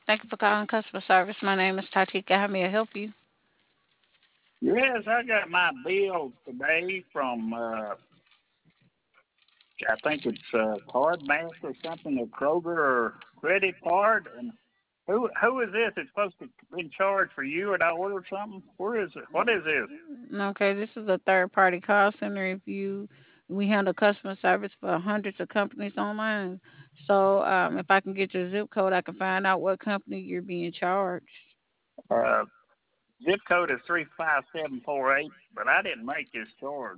Thank you for calling customer service. My name is Tatika. How may I help you? Yes, I got my bill today from I think it's Card Master or something, or Kroger or Credit Card. And who is this? It's supposed to be in charge for you, and I ordered something. Where is it? What is this? Okay, this is a third party call center. We handle customer service for hundreds of companies online. So if I can get your zip code, I can find out what company you're being charged. Uh, Zip code is 35748, but I didn't make this charge.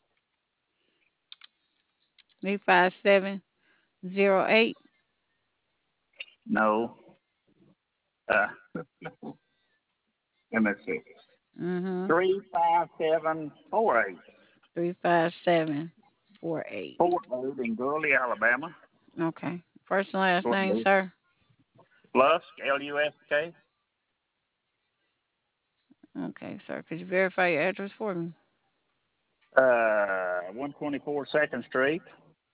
35708. No. Uh, Let me see. Mhm. 35748. 35748. 48 in Gurley, Alabama. Okay. First and last name, sir. Lusk, Lusk. Okay, sir. Could you verify your address for me? 124 Second Street,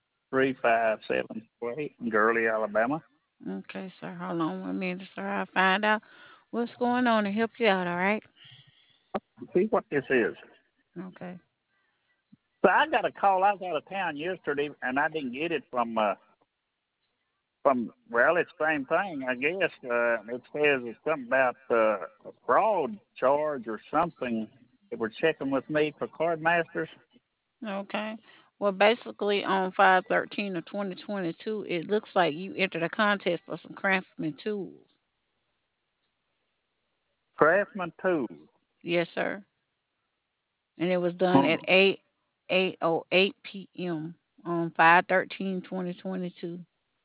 35748 in Gurley, Alabama. Okay, sir. Hold on 1 minute, sir. I'll find out what's going on and help you out, all right? See what this is. Okay. So I got a call. I was out of town yesterday, and I didn't get it from. Well, it's the same thing, I guess. It says it's something about a fraud charge or something. They were checking with me for Card Masters. Okay. Well, basically, on 5/13 of 2022, it looks like you entered a contest for some Craftsman tools. Craftsman Tools. Yes, sir. And it was done Hmm. at 8:08 p.m. on 5/13/2022.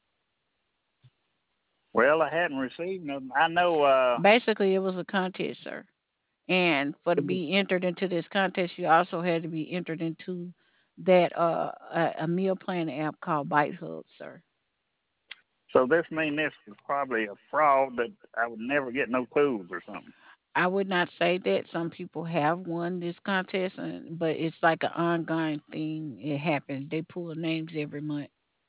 Well, I hadn't received nothing. I know. Basically, it was a contest, sir. And for to be entered into this contest, you also had to be entered into that a meal plan app called Bite Hub, sir. So this mean this is probably a fraud that I would never get no tools or something. I would not say that some people have won this contest, but it's like an ongoing thing. It happens. They pull names every month.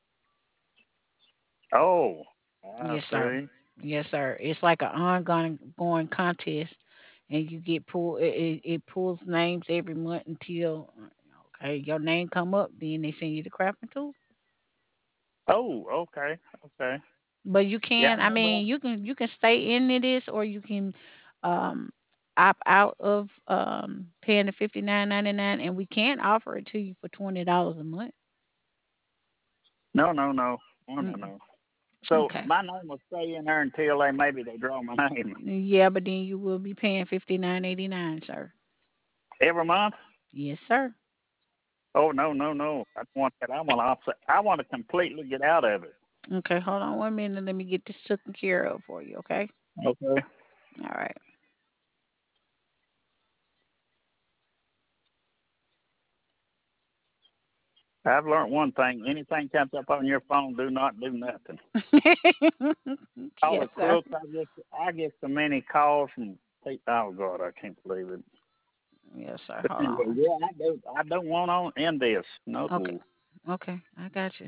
Oh, I Yes, sir. see. Yes, sir. It's like an ongoing contest, and you get pulled. It pulls names every month until okay your name come up. Then they send you the crafting tool. Oh, okay, okay. But you Yeah, can, I I know mean, you can stay in this, or you can um, opt out of paying the $59.99, and we can offer it to you for $20 a month. no, no, no, no, no, Mm, no. So okay. my name will stay in there until they draw my name Yeah, but then you will be paying 59.89, sir. every month. Yes, sir. Oh no, no, no! I don't want that. I want to offset. I want to completely get out of it. Okay, hold on 1 minute. Let me get this taken care of for you. Okay. Okay. All right. I've learned one thing. Anything comes up on your phone, do not do nothing. All Yes, the sir. crooks, I get so many calls from people. Oh God, I can't believe it. Yes, sir. But Hold anyway, on. yeah, I don't want to end this. No. Okay. Okay. I got you.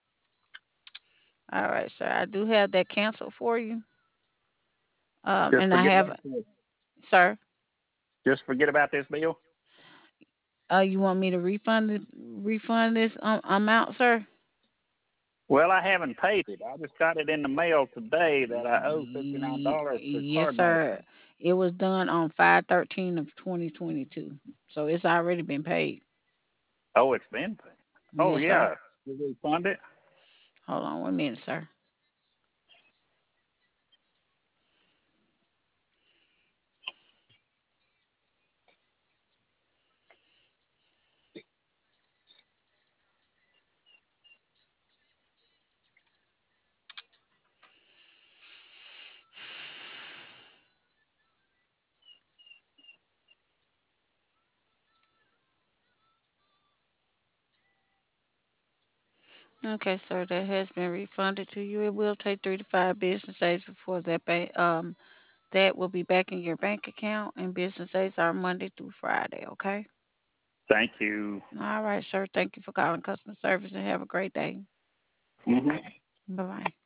All right, sir. I do have that canceled for you. Just And I forget have, about this. sir. Just forget about this bill. You want me to refund this amount, sir? Well, I haven't paid it. I just got it in the mail today that I owe $59 for Yes, Cardmaster. sir. It was done on 5/13 of 2022, so it's already been paid. Oh, it's been paid. Oh Yes, sir. yeah, you refund it. Hold on 1 minute, sir. Okay, sir. That has been refunded to you. It will take 3 to 5 business days before that will be back in your bank account, and business days are Monday through Friday. Okay. Thank you. All right, sir. Thank you for calling customer service, and have a great day. Hmm. Bye bye.